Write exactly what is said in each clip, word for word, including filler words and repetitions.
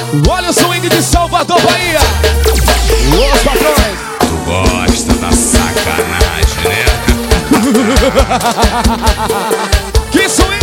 Olha o swing de Salvador, Bahia. Os patrões. Tu gosta da sacanagem, né? Que swing!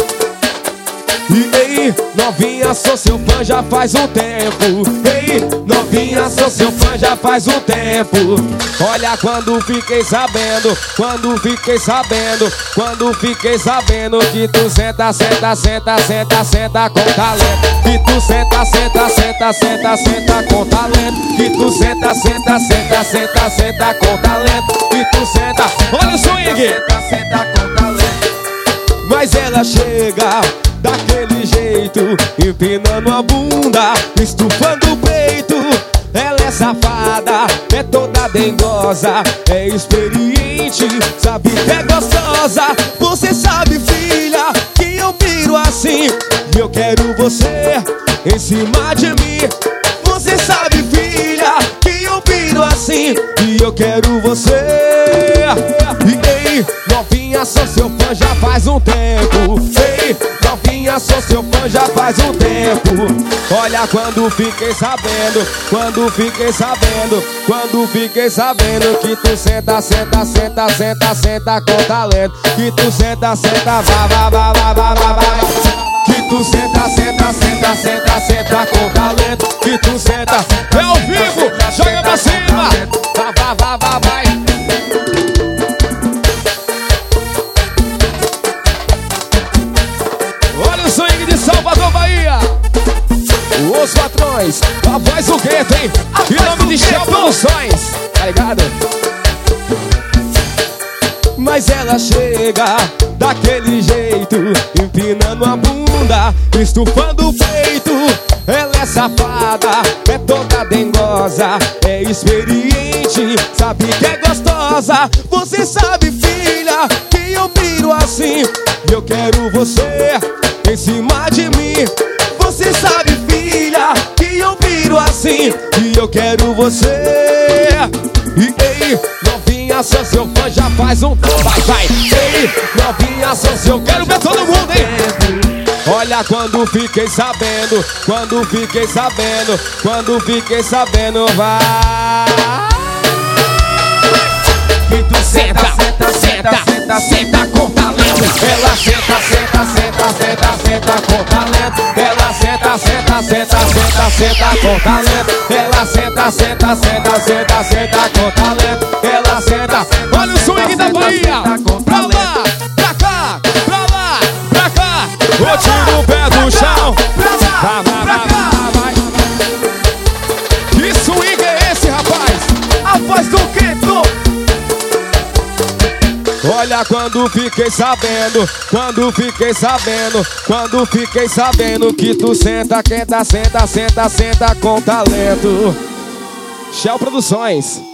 E ei, novinha, sou seu fã já faz um tempo. Ei, novinha, sou seu fã já faz um tempo. Olha quando fiquei sabendo, quando fiquei sabendo, quando fiquei sabendo que tu senta, senta, senta, senta, senta com talento. Que tu senta, senta, senta, senta, senta com talento. Que tu senta, senta, senta, senta, senta com talento. Que tu senta, olha o swing! Senta, senta com talento. Mas ela chega daquele jeito, empinando a bunda, estufando o peito. Ela é safada, é toda dengosa, é experiente, sabe que é gostosa. Você sabe, filha, que eu piro assim, e eu quero você em cima de mim. Você sabe, filha, que eu piro assim, e eu quero você. E ei, novinha, sou seu fã já faz um tempo. Ei, novinha, sou seu fã já faz um tempo. Olha quando fiquei sabendo, quando fiquei sabendo, quando fiquei sabendo que tu senta, senta, senta, senta, senta com talento. Que tu senta, senta, vá, vá, vá, vá, vá, vá, vá. Que tu senta, senta, senta, senta, senta com talento. Que tu senta, é ao vivo, joga pra cima. Vá, vá, vá, vá, vai. Olha o swing de Salvador, Bahia. Os patrões, a voz do gueto, hein? Em nome de Shell Produções, tá ligado? Mas ela chega daquele jeito, empinando a bunda, estufando o peito. Ela é safada, é toda dengosa, é experiente, sabe que é gostosa. Você sabe, filha, que eu piro assim, e eu quero você em cima de mim. Você sabe, filha, que eu piro assim, e eu quero você. E ei, novinha, sou seu fã já faz um tempo. Vai, vai. Ei, novinha, sou seu, quero ver todo mundo, hein? Olha quando fiquei sabendo, quando fiquei sabendo, quando fiquei sabendo, vai. Que tu senta, senta, senta, senta, senta com talento. Ela senta, senta, senta, senta, senta com talento. Ela senta, senta, senta, senta, senta com talento. Ela senta, senta, senta, senta, senta com talento. Ela senta, olha o swing da Bahia. Pra lá, pra cá, pra lá, pra cá. Eu tiro o pé do chão. Pra lá, pra cá, vai. Que swing é esse, rapaz? A voz do Quinto. Olha quando fiquei sabendo, quando fiquei sabendo, quando fiquei sabendo que tu senta, quenta, senta, senta, senta com talento. Shell Produções.